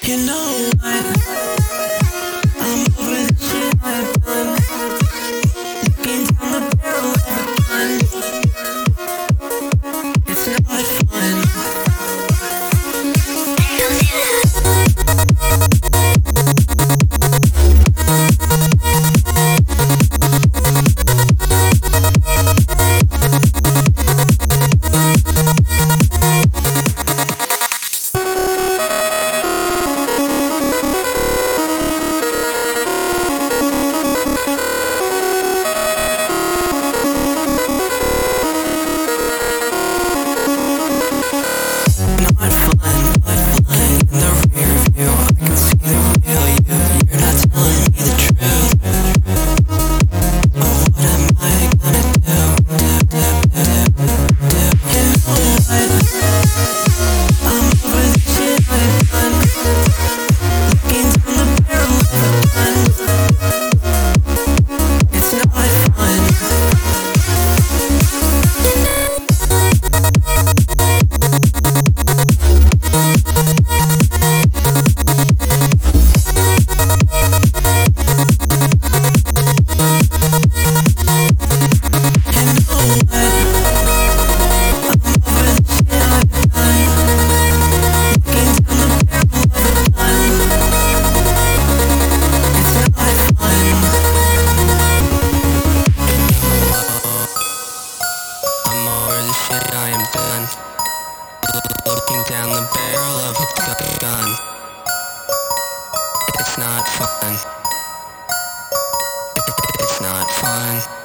You know what? I'm over the shit I've done. Looking down the barrel of a gun. It's not fun. Looking down the barrel of a gun. It's not fun. It's not fun.